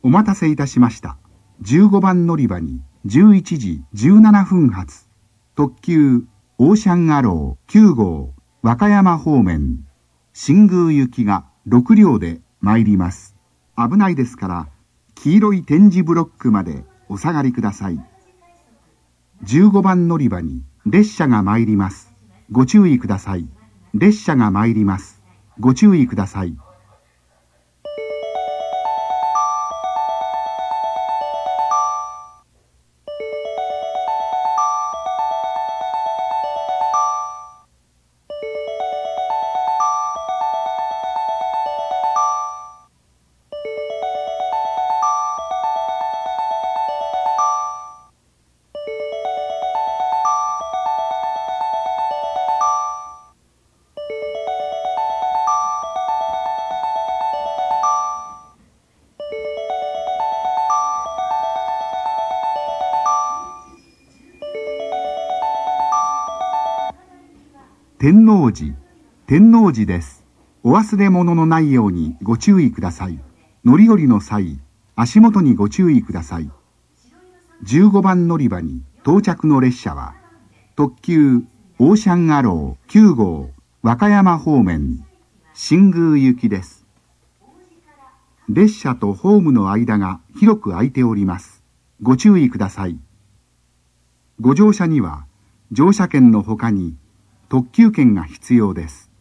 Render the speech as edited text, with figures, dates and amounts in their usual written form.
お待たせいたしました。15番乗り場に11時17分発、特急オーシャンアロー9号和歌山方面、新宮行きが6両で参ります。危ないですから、黄色い点字ブロックまでお下がりください。15番乗り場に列車が参ります。ご注意ください。列車が参ります。ご注意ください。天王寺、天王寺です。お忘れ物のないようにご注意ください。乗り降りの際、足元にご注意ください。15番乗り場に到着の列車は、特急オーシャンアロー9号和歌山方面、新宮行きです。列車とホームの間が広く空いております。ご注意ください。ご乗車には、乗車券のほかに、特急券が必要です。